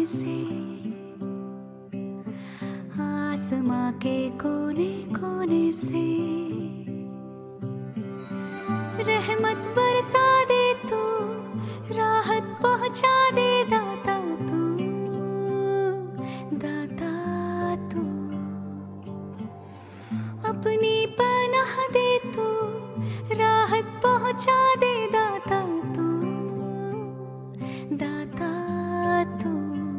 से आसमां के कोने कोने से रहमत बरसा दे तू, राहत पहुंचा दे दाता तू, दाता तू। अपनी पनाह दे तू, राहत पहुंचा दे दाता तू, दाता तू।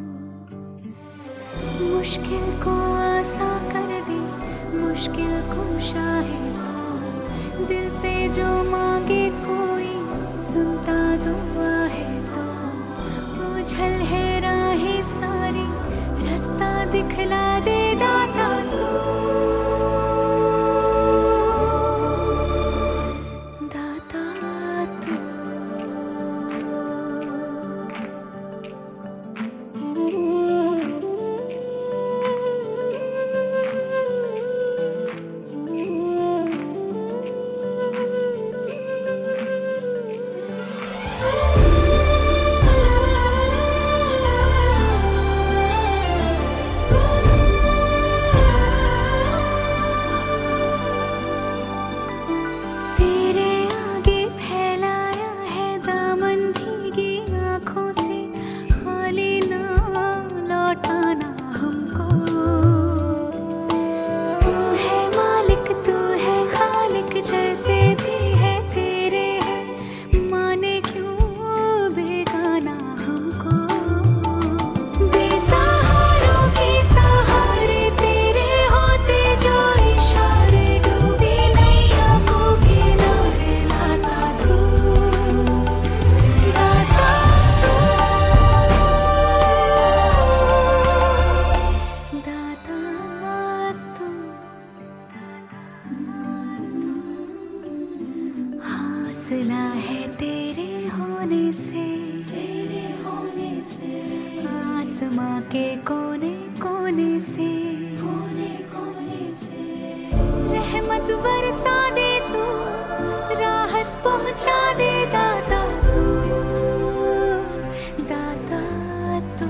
मुश्किल को आसान कर दे, मुश्किल को शाहे तो, दिल से जो मांगे कोई सुनता दुआ है तो। उछल है राहें सारी, रास्ता दिखला दे दाता तू, दाता तू। हौसला है तेरे होने से, तेरे होने से। आसमां के कोने कोने से, कोने कोने से। रहमत बरसा दे तू, राहत पहुंचा दे दाता तू, दाता तू।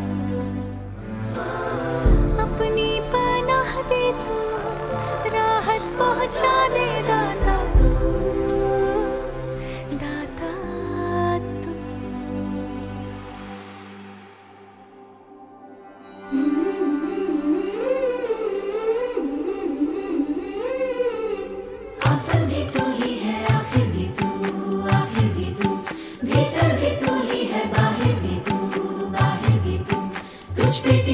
अपनी पनाह दे तू, राहत पहुंचा दे दाता तू, दाता तू। आखिर भी तू ही है, आखिर भी तू, आखिर भी तू। भीतर भी तू ही है, बाहर भी तू, बाहर भी तू। तुझ पे